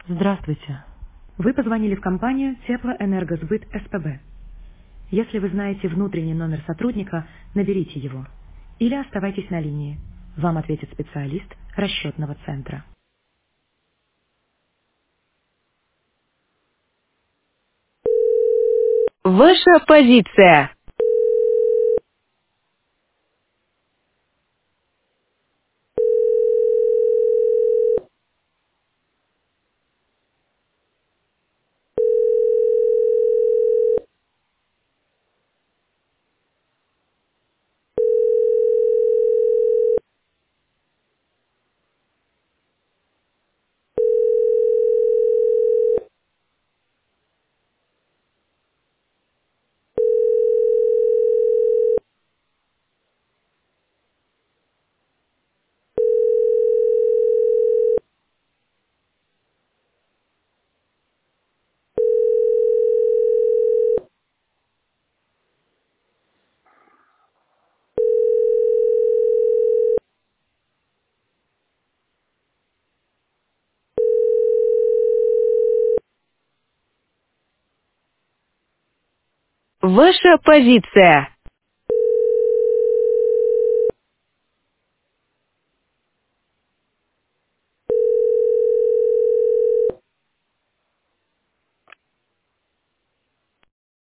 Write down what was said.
Здравствуйте. Вы позвонили в компанию Теплоэнергосбыт СПБ. Если вы знаете внутренний номер сотрудника, наберите его. Или оставайтесь на линии. Вам ответит специалист расчетного центра. Ваша позиция. Ваша позиция.